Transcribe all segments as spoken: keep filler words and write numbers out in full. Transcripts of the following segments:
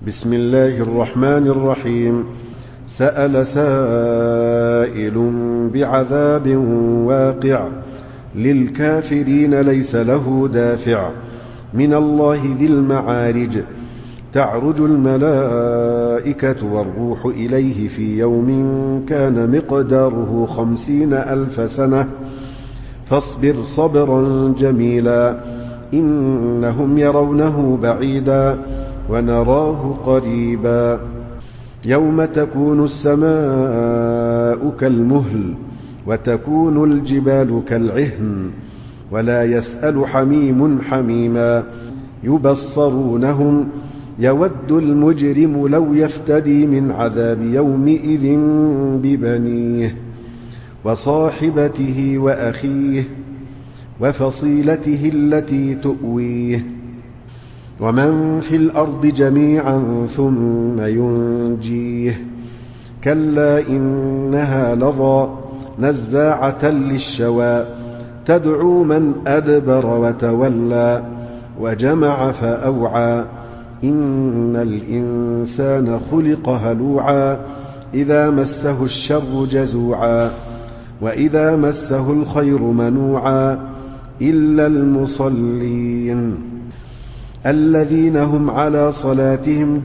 بسم الله الرحمن الرحيم. سأل سائل بعذاب واقع للكافرين ليس له دافع من الله ذي المعارج. تعرج الملائكة والروح إليه في يوم كان مقداره خمسين ألف سنة فاصبر صبرا جميلا إنهم يرونه بعيدا ونراه قريبا. يوم تكون السماء كالمهل وتكون الجبال كالعهن ولا يسأل حميم حميما. يبصرونهم يود المجرم لو يفتدي من عذاب يومئذ ببنيه وصاحبته وأخيه وفصيلته التي تؤويه ومن في الأرض جميعا ثم ينجيه. كلا إنها لظى نزاعة للشوى تدعو من أدبر وتولى وجمع فأوعى. إن الإنسان خلق هلوعا إذا مسه الشر جزوعا وإذا مسه الخير منوعا إلا المصلين الذين هم على صلاتهم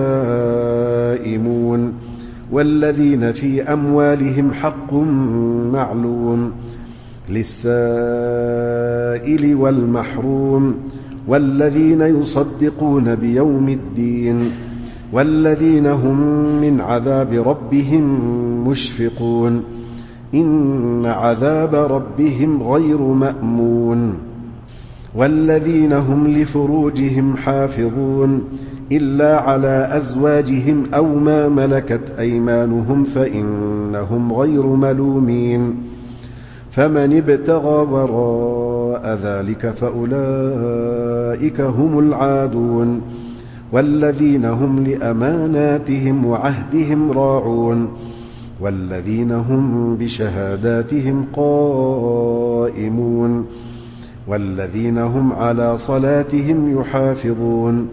دائمون والذين في أموالهم حق معلوم للسائل والمحروم والذين يصدقون بيوم الدين والذين هم من عذاب ربهم مشفقون. إن عذاب ربهم غير مأمون. والذين هم لفروجهم حافظون إلا على أزواجهم أو ما ملكت أيمانهم فإنهم غير ملومين. فمن ابتغى وراء ذلك فأولئك هم العادون. والذين هم لأماناتهم وعهدهم راعون والذين هم بشهاداتهم قائمون والذين هم على صلاتهم يحافظون.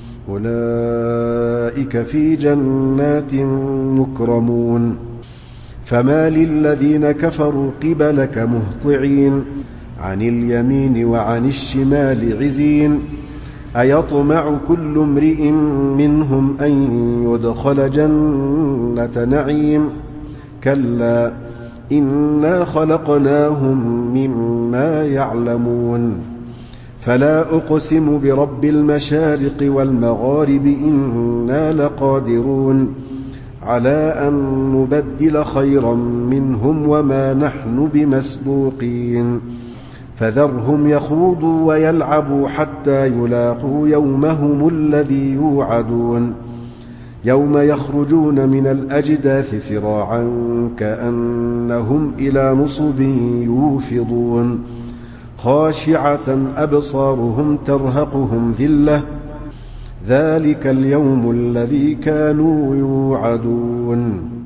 أولئك في جنات مكرمون. فما للذين كفروا قبلك مهطعين عن اليمين وعن الشمال عزين. أيطمع كل امرئ منهم أن يدخل جنة نعيم كلا إنا خلقناهم مما يعلمون. فلا أقسم برب المشارق والمغارب إنا لقادرون على أن نبدل خيرا منهم وما نحن بمسبوقين. فذرهم يخوضوا ويلعبوا حتى يلاقوا يومهم الذي يوعدون. يوم يخرجون من الأجداث سراعا كأنهم إلى نصب يوفضون. خاشعة أبصارهم ترهقهم ذلة ذلك اليوم الذي كانوا يوعدون.